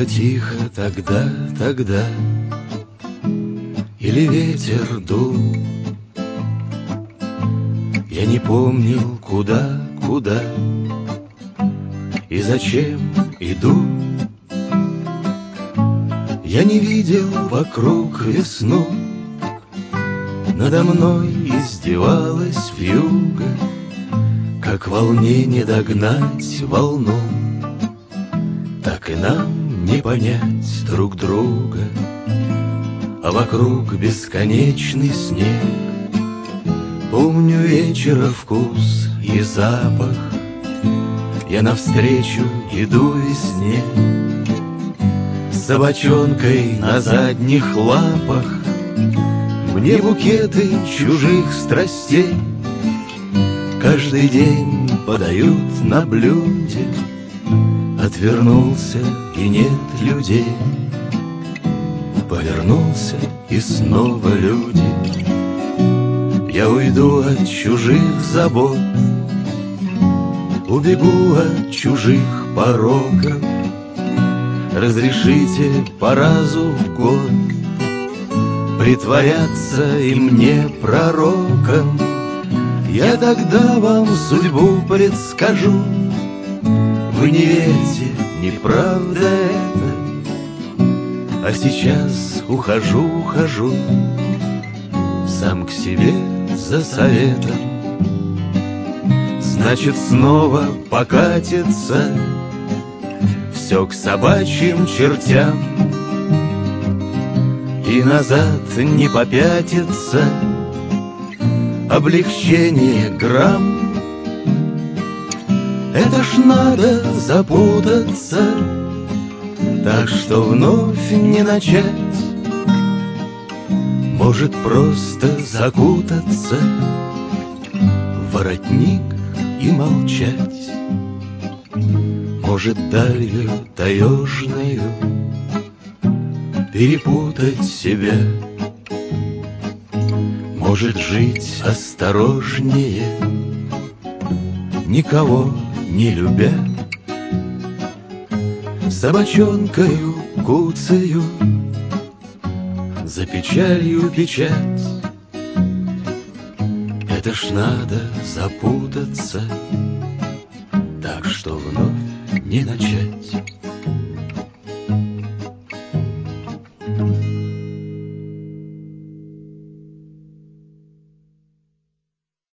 было тихо тогда, или ветер дул. Я не помнил, куда и зачем иду. Я не видел вокруг весну, надо мной издевалась вьюга. Как волне не догнать волну, так и нам не понять друг друга. А вокруг бесконечный снег. Помню вечера вкус и запах. Я навстречу иду весне, с собачонкой на задних лапах. Мне букеты чужих страстей каждый день подают на блюде. Отвернулся и нет людей, повернулся и снова люди. Я уйду от чужих забот, убегу от чужих пороков. Разрешите по разу в год притворяться и мне пророком. Я тогда вам судьбу предскажу. Вы не верьте, неправда это. А сейчас ухожу сам к себе за советом. Значит, снова покатится все к собачьим чертям, и назад не попятится облегчение грамм. Это ж надо запутаться, так что вновь не начать. Может, просто закутаться в воротник и молчать. Может, далью таежною перепутать себя. Может, жить осторожнее, никого не любя. Собачонкою куцаю за печалью печать. Это ж надо запутаться, так что вновь не начать.